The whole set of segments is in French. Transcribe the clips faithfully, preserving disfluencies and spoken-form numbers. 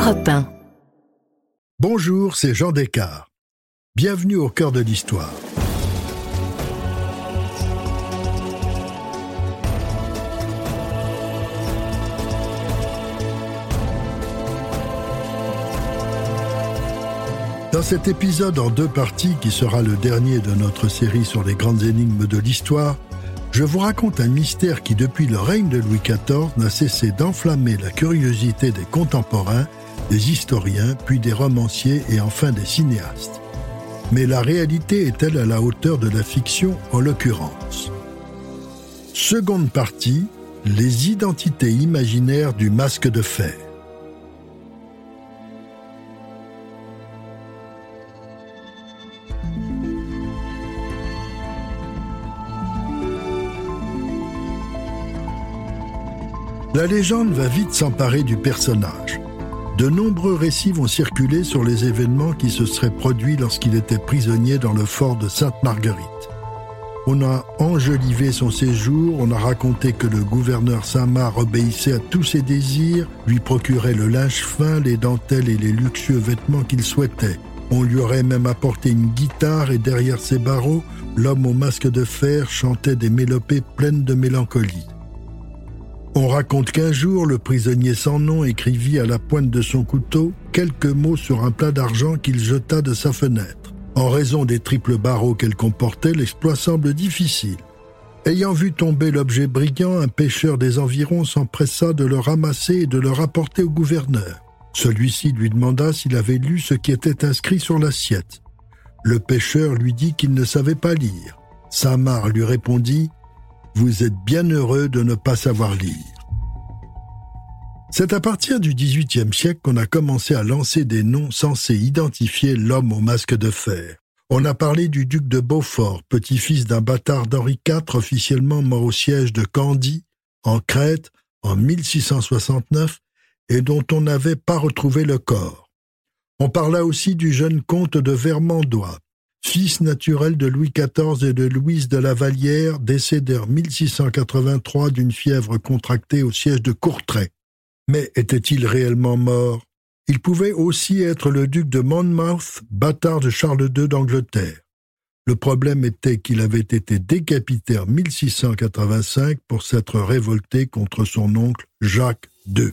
Europe un. Bonjour, c'est Jean Descartes. Bienvenue au cœur de l'histoire. Dans cet épisode en deux parties, qui sera le dernier de notre série sur les grandes énigmes de l'histoire, je vous raconte un mystère qui, depuis le règne de Louis quatorze, n'a cessé d'enflammer la curiosité des contemporains, des historiens, puis des romanciers et enfin des cinéastes. Mais la réalité est-elle à la hauteur de la fiction en l'occurrence ? Seconde partie, les identités imaginaires du masque de fer. La légende va vite s'emparer du personnage. De nombreux récits vont circuler sur les événements qui se seraient produits lorsqu'il était prisonnier dans le fort de Sainte-Marguerite. On a enjolivé son séjour, on a raconté que le gouverneur Saint-Marc obéissait à tous ses désirs, lui procurait le linge fin, les dentelles et les luxueux vêtements qu'il souhaitait. On lui aurait même apporté une guitare et derrière ses barreaux, l'homme au masque de fer chantait des mélopées pleines de mélancolie. On raconte qu'un jour, le prisonnier sans nom écrivit à la pointe de son couteau quelques mots sur un plat d'argent qu'il jeta de sa fenêtre. En raison des triples barreaux qu'elle comportait, l'exploit semble difficile. Ayant vu tomber l'objet brillant, un pêcheur des environs s'empressa de le ramasser et de le rapporter au gouverneur. Celui-ci lui demanda s'il avait lu ce qui était inscrit sur l'assiette. Le pêcheur lui dit qu'il ne savait pas lire. Saint-Marc lui répondit « Vous êtes bien heureux de ne pas savoir lire ». C'est à partir du dix-huitième siècle qu'on a commencé à lancer des noms censés identifier l'homme au masque de fer. On a parlé du duc de Beaufort, petit-fils d'un bâtard d'Henri quatre, officiellement mort au siège de Candie, en Crète, en mille six cent soixante-neuf, et dont on n'avait pas retrouvé le corps. On parla aussi du jeune comte de Vermandois, fils naturel de Louis quatorze et de Louise de la Vallière, décédé en mille six cent quatre-vingt-trois d'une fièvre contractée au siège de Courtrai. Mais était-il réellement mort ? Il pouvait aussi être le duc de Monmouth, bâtard de Charles deux d'Angleterre. Le problème était qu'il avait été décapité en mille six cent quatre-vingt-cinq pour s'être révolté contre son oncle Jacques deux.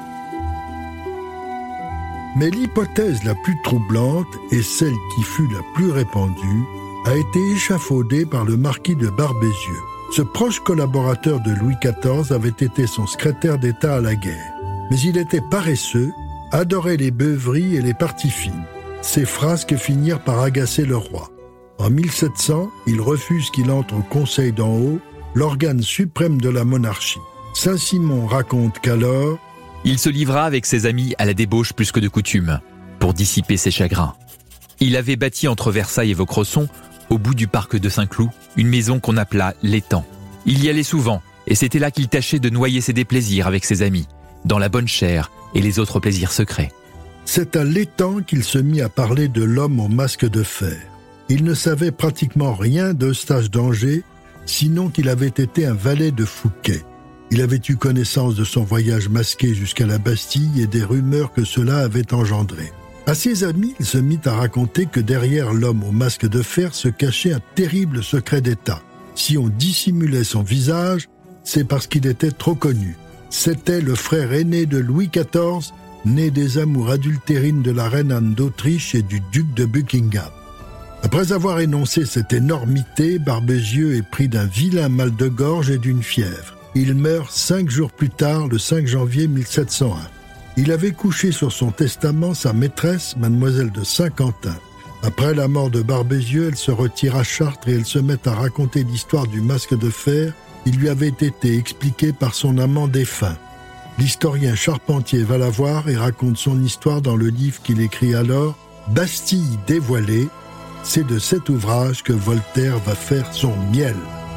Mais l'hypothèse la plus troublante, et celle qui fut la plus répandue, a été échafaudée par le marquis de Barbezieux. Ce proche collaborateur de Louis quatorze avait été son secrétaire d'État à la guerre. Mais il était paresseux, adorait les beuveries et les parties fines. Ses frasques finirent par agacer le roi. En mille sept cents, il refuse qu'il entre au Conseil d'en haut, l'organe suprême de la monarchie. Saint-Simon raconte qu'alors, il se livra avec ses amis à la débauche plus que de coutume, pour dissiper ses chagrins. Il avait bâti entre Versailles et Vaucresson, au bout du parc de Saint-Cloud, une maison qu'on appela l'étang. Il y allait souvent, et c'était là qu'il tâchait de noyer ses déplaisirs avec ses amis, dans la bonne chère et les autres plaisirs secrets. C'est à l'étang qu'il se mit à parler de l'homme au masque de fer. Il ne savait pratiquement rien d'Eustache d'Angers, sinon qu'il avait été un valet de Fouquet. Il avait eu connaissance de son voyage masqué jusqu'à la Bastille et des rumeurs que cela avait engendré. À ses amis, il se mit à raconter que derrière l'homme au masque de fer se cachait un terrible secret d'État. Si on dissimulait son visage, c'est parce qu'il était trop connu. C'était le frère aîné de Louis quatorze, né des amours adultérines de la reine Anne d'Autriche et du duc de Buckingham. Après avoir énoncé cette énormité, Barbezieux est pris d'un vilain mal de gorge et d'une fièvre. Il meurt cinq jours plus tard, le cinq janvier mille sept cent un. Il avait couché sur son testament sa maîtresse, mademoiselle de Saint-Quentin. Après la mort de Barbezieux, elle se retire à Chartres et elle se met à raconter l'histoire du masque de fer qui lui avait été expliqué par son amant défunt. L'historien Charpentier va la voir et raconte son histoire dans le livre qu'il écrit alors « Bastille dévoilée ». C'est de cet ouvrage que Voltaire va faire son miel.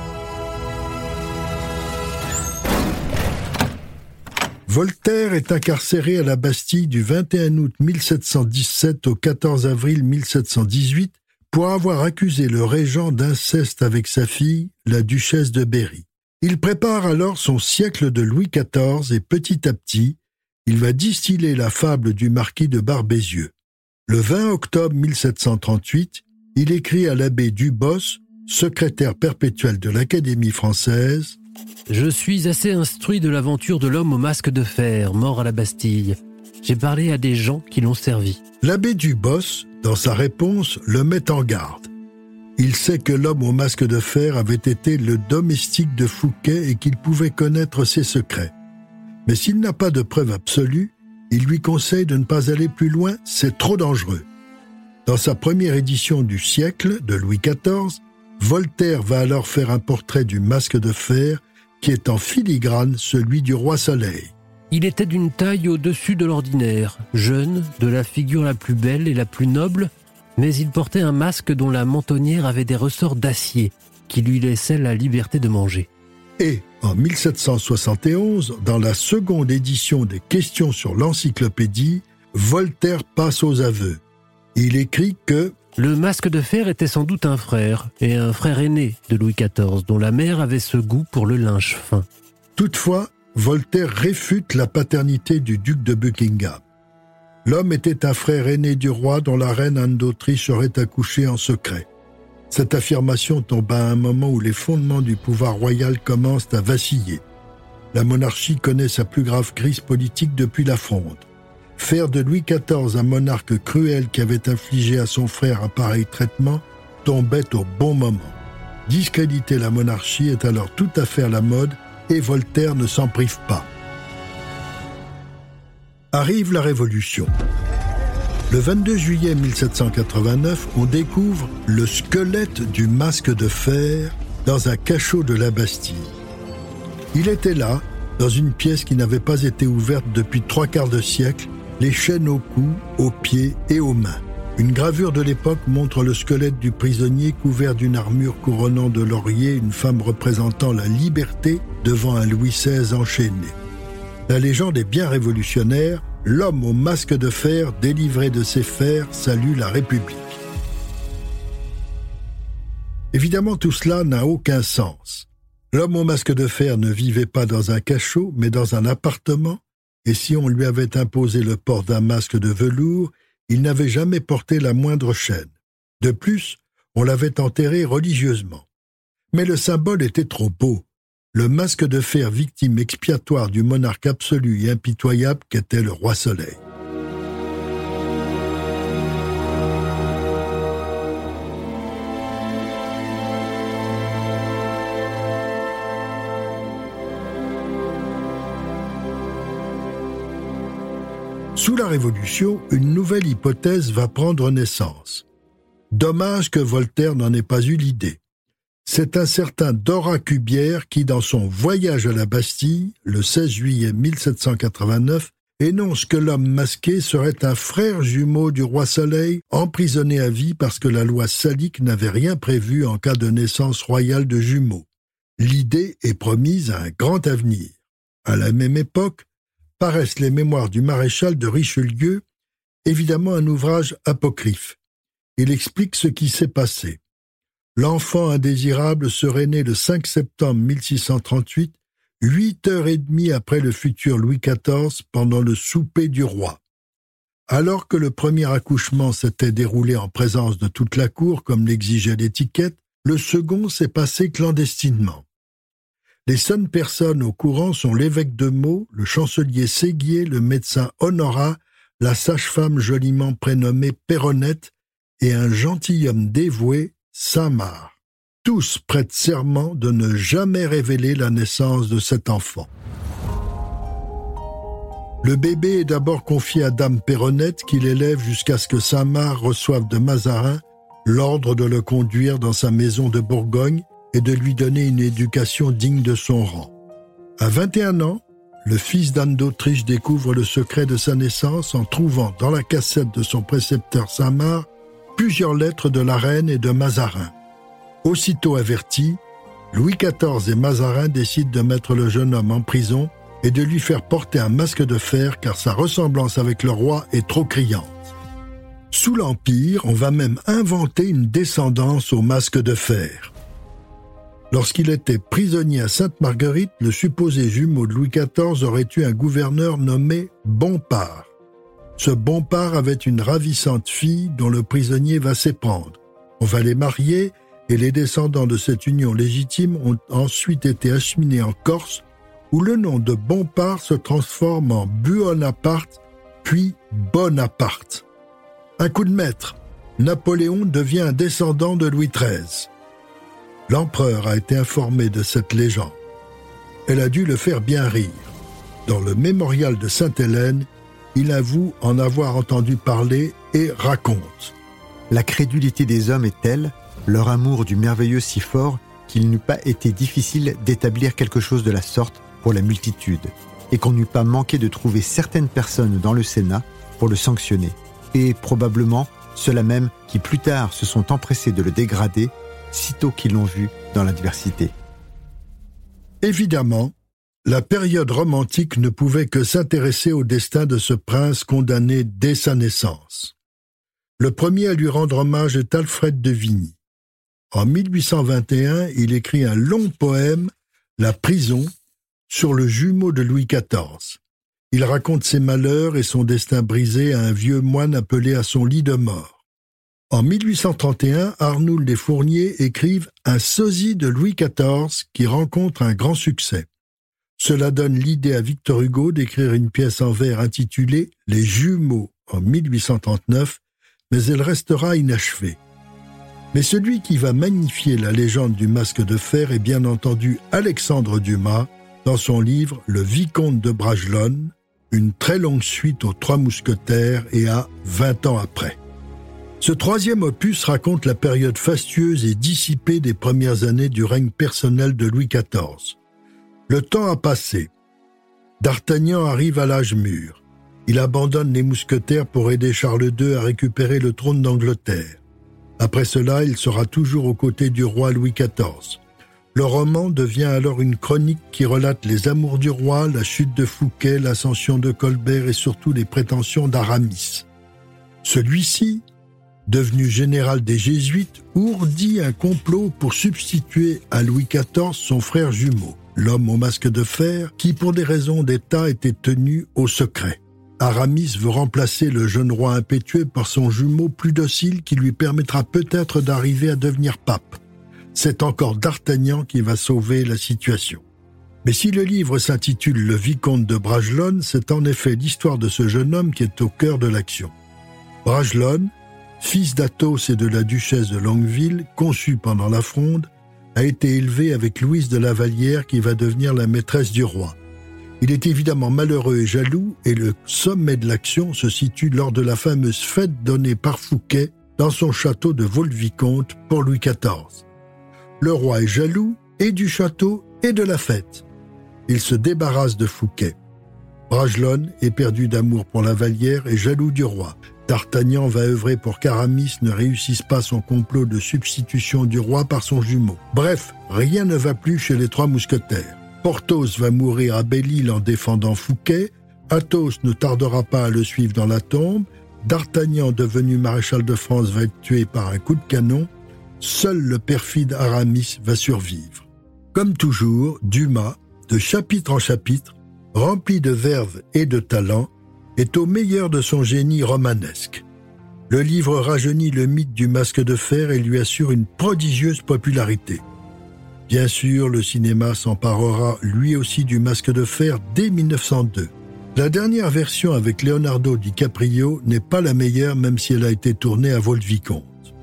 Voltaire est incarcéré à la Bastille du vingt et un août mille sept cent dix-sept au quatorze avril mille sept cent dix-huit pour avoir accusé le régent d'inceste avec sa fille, la duchesse de Berry. Il prépare alors son siècle de Louis quatorze et petit à petit, il va distiller la fable du marquis de Barbézieux. Le vingt octobre mille sept cent trente-huit, il écrit à l'abbé Dubos, secrétaire perpétuel de l'Académie française: « Je suis assez instruit de l'aventure de l'homme au masque de fer, mort à la Bastille. J'ai parlé à des gens qui l'ont servi. » L'abbé Dubos, dans sa réponse, le met en garde. Il sait que l'homme au masque de fer avait été le domestique de Fouquet et qu'il pouvait connaître ses secrets. Mais s'il n'a pas de preuves absolues, il lui conseille de ne pas aller plus loin, c'est trop dangereux. Dans sa première édition du siècle, de Louis quatorze, Voltaire va alors faire un portrait du masque de fer qui est en filigrane celui du roi Soleil. Il était d'une taille au-dessus de l'ordinaire, jeune, de la figure la plus belle et la plus noble, mais il portait un masque dont la mentonnière avait des ressorts d'acier qui lui laissaient la liberté de manger. Et, en mille sept cent soixante et onze, dans la seconde édition des Questions sur l'encyclopédie, Voltaire passe aux aveux. Il écrit que le masque de fer était sans doute un frère, et un frère aîné de Louis quatorze, dont la mère avait ce goût pour le linge fin. Toutefois, Voltaire réfute la paternité du duc de Buckingham. L'homme était un frère aîné du roi dont la reine Anne d'Autriche aurait accouché en secret. Cette affirmation tombe à un moment où les fondements du pouvoir royal commencent à vaciller. La monarchie connaît sa plus grave crise politique depuis la Fronde. Faire de Louis quatorze un monarque cruel qui avait infligé à son frère un pareil traitement tombait au bon moment. Discréditer la monarchie est alors tout à fait à la mode et Voltaire ne s'en prive pas. Arrive la Révolution. Le vingt-deux juillet mille sept cent quatre-vingt-neuf, on découvre le squelette du masque de fer dans un cachot de la Bastille. Il était là, dans une pièce qui n'avait pas été ouverte depuis trois quarts de siècle, les chaînes au cou, aux pieds et aux mains. Une gravure de l'époque montre le squelette du prisonnier couvert d'une armure couronnant de laurier une femme représentant la liberté devant un Louis seize enchaîné. La légende est bien révolutionnaire. L'homme au masque de fer, délivré de ses fers, salue la République. Évidemment, tout cela n'a aucun sens. L'homme au masque de fer ne vivait pas dans un cachot, mais dans un appartement, et si on lui avait imposé le port d'un masque de velours, il n'avait jamais porté la moindre chaîne. De plus, on l'avait enterré religieusement. Mais le symbole était trop beau. Le masque de fer, victime expiatoire du monarque absolu et impitoyable qu'était le roi Soleil. Sous la Révolution, une nouvelle hypothèse va prendre naissance. Dommage que Voltaire n'en ait pas eu l'idée. C'est un certain Dora Cubière qui, dans son Voyage à la Bastille, le seize juillet mille sept cent quatre-vingt-neuf, énonce que l'homme masqué serait un frère jumeau du roi Soleil, emprisonné à vie parce que la loi salique n'avait rien prévu en cas de naissance royale de jumeaux. L'idée est promise à un grand avenir. À la même époque, paraissent les mémoires du maréchal de Richelieu, évidemment un ouvrage apocryphe. Il explique ce qui s'est passé. L'enfant indésirable serait né le cinq septembre mille six cent trente-huit, huit heures et demie après le futur Louis quatorze, pendant le souper du roi. Alors que le premier accouchement s'était déroulé en présence de toute la cour, comme l'exigeait l'étiquette, le second s'est passé clandestinement. Les seules personnes au courant sont l'évêque de Meaux, le chancelier Séguier, le médecin Honorat, la sage-femme joliment prénommée Péronnette et un gentilhomme dévoué, Saint-Marc. Tous prêtent serment de ne jamais révéler la naissance de cet enfant. Le bébé est d'abord confié à dame Péronnette qui l'élève jusqu'à ce que Saint-Marc reçoive de Mazarin l'ordre de le conduire dans sa maison de Bourgogne et de lui donner une éducation digne de son rang. À vingt et un ans, le fils d'Anne d'Autriche découvre le secret de sa naissance en trouvant dans la cassette de son précepteur Saint-Marc plusieurs lettres de la reine et de Mazarin. Aussitôt avertis, Louis quatorze et Mazarin décident de mettre le jeune homme en prison et de lui faire porter un masque de fer car sa ressemblance avec le roi est trop criante. Sous l'Empire, on va même inventer une descendance au masque de fer. Lorsqu'il était prisonnier à Sainte-Marguerite, le supposé jumeau de Louis quatorze aurait eu un gouverneur nommé Bompard. Ce Bompard avait une ravissante fille dont le prisonnier va s'éprendre. On va les marier et les descendants de cette union légitime ont ensuite été acheminés en Corse où le nom de Bompard se transforme en Buonaparte puis Bonaparte. Un coup de maître, Napoléon devient un descendant de Louis treize. L'empereur a été informé de cette légende. Elle a dû le faire bien rire. Dans le mémorial de Sainte-Hélène, il avoue en avoir entendu parler et raconte. La crédulité des hommes est telle, leur amour du merveilleux si fort, qu'il n'eût pas été difficile d'établir quelque chose de la sorte pour la multitude, et qu'on n'eût pas manqué de trouver certaines personnes dans le Sénat pour le sanctionner, et probablement ceux-là même qui plus tard se sont empressés de le dégrader, sitôt qu'ils l'ont vu dans l'adversité. Évidemment, la période romantique ne pouvait que s'intéresser au destin de ce prince condamné dès sa naissance. Le premier à lui rendre hommage est Alfred de Vigny. En mille huit cent vingt et un, il écrit un long poème, La prison, sur le jumeau de Louis quatorze. Il raconte ses malheurs et son destin brisé à un vieux moine appelé à son lit de mort. En mille huit cent trente et un, Arnould et Fournier écrivent un sosie de Louis quatorze qui rencontre un grand succès. Cela donne l'idée à Victor Hugo d'écrire une pièce en vers intitulée « Les jumeaux » en mille huit cent trente-neuf, mais elle restera inachevée. Mais celui qui va magnifier la légende du masque de fer est bien entendu Alexandre Dumas dans son livre « Le Vicomte de Bragelonne », une très longue suite aux Trois Mousquetaires et à vingt ans après. Ce troisième opus raconte la période fastueuse et dissipée des premières années du règne personnel de Louis quatorze. Le temps a passé. D'Artagnan arrive à l'âge mûr. Il abandonne les mousquetaires pour aider Charles deux à récupérer le trône d'Angleterre. Après cela, il sera toujours aux côtés du roi Louis quatorze. Le roman devient alors une chronique qui relate les amours du roi, la chute de Fouquet, l'ascension de Colbert et surtout les prétentions d'Aramis. Celui-ci, devenu général des Jésuites, ourdit un complot pour substituer à Louis quatorze son frère jumeau, l'homme au masque de fer, qui pour des raisons d'État était tenu au secret. Aramis veut remplacer le jeune roi impétueux par son jumeau plus docile qui lui permettra peut-être d'arriver à devenir pape. C'est encore D'Artagnan qui va sauver la situation. Mais si le livre s'intitule « Le Vicomte de Bragelonne », c'est en effet l'histoire de ce jeune homme qui est au cœur de l'action. Bragelonne, fils d'Athos et de la duchesse de Longueville, conçu pendant la Fronde, a été élevé avec Louise de la Vallière qui va devenir la maîtresse du roi. Il est évidemment malheureux et jaloux et le sommet de l'action se situe lors de la fameuse fête donnée par Fouquet dans son château de Vaux-le-Vicomte pour Louis quatorze. Le roi est jaloux et du château et de la fête. Il se débarrasse de Fouquet. Bragelonne, éperdu d'amour pour la Vallière, est jaloux du roi. D'Artagnan va œuvrer pour qu'Aramis ne réussisse pas son complot de substitution du roi par son jumeau. Bref, rien ne va plus chez les Trois Mousquetaires. Porthos va mourir à Belle-Île en défendant Fouquet, Athos ne tardera pas à le suivre dans la tombe, D'Artagnan, devenu maréchal de France, va être tué par un coup de canon, seul le perfide Aramis va survivre. Comme toujours, Dumas, de chapitre en chapitre, rempli de verve et de talent, est au meilleur de son génie romanesque. Le livre rajeunit le mythe du masque de fer et lui assure une prodigieuse popularité. Bien sûr, le cinéma s'emparera lui aussi du masque de fer dès mille neuf cent deux. La dernière version avec Leonardo DiCaprio n'est pas la meilleure même si elle a été tournée à Vaux-le-Vicomte.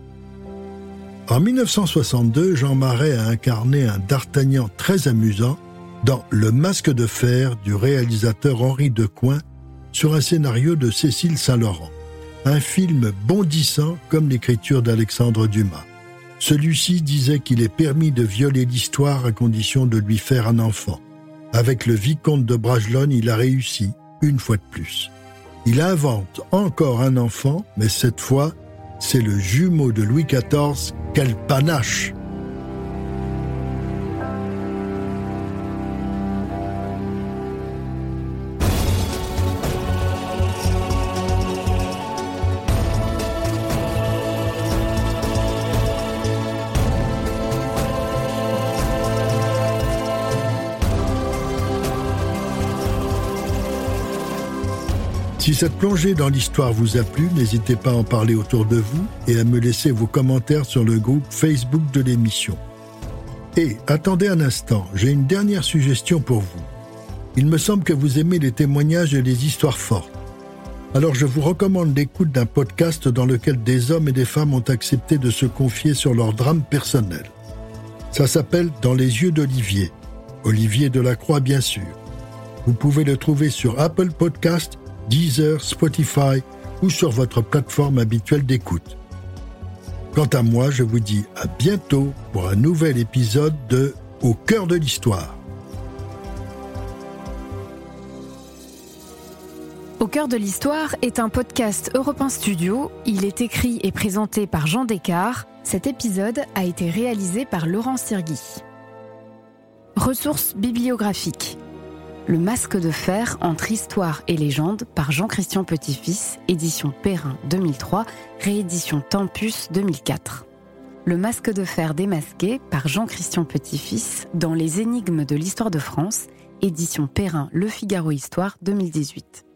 En mille neuf cent soixante-deux, Jean Marais a incarné un D'Artagnan très amusant dans Le Masque de fer du réalisateur Henri Decoing sur un scénario de Cécile Saint-Laurent. Un film bondissant comme l'écriture d'Alexandre Dumas. Celui-ci disait qu'il est permis de violer l'histoire à condition de lui faire un enfant. Avec le vicomte de Bragelonne, il a réussi, une fois de plus. Il invente encore un enfant, mais cette fois, c'est le jumeau de Louis quatorze, quel panache! Si cette plongée dans l'histoire vous a plu, n'hésitez pas à en parler autour de vous et à me laisser vos commentaires sur le groupe Facebook de l'émission. Et attendez un instant, j'ai une dernière suggestion pour vous. Il me semble que vous aimez les témoignages et les histoires fortes. Alors je vous recommande l'écoute d'un podcast dans lequel des hommes et des femmes ont accepté de se confier sur leur drame personnel. Ça s'appelle « Dans les yeux d'Olivier ». Olivier Delacroix, bien sûr. Vous pouvez le trouver sur Apple Podcasts, Deezer, Spotify ou sur votre plateforme habituelle d'écoute. Quant à moi, je vous dis à bientôt pour un nouvel épisode de « Au cœur de l'histoire ». Au cœur de l'histoire est un podcast Europe un Studio. Il est écrit et présenté par Jean Descartes. Cet épisode a été réalisé par Laurent Sirgui. Ressources bibliographiques. Le masque de fer entre histoire et légende par Jean-Christian Petit-Fils, édition Perrin deux mille trois, réédition Tempus deux mille quatre. Le masque de fer démasqué par Jean-Christian Petit-Fils dans Les énigmes de l'histoire de France, édition Perrin Le Figaro Histoire deux mille dix-huit.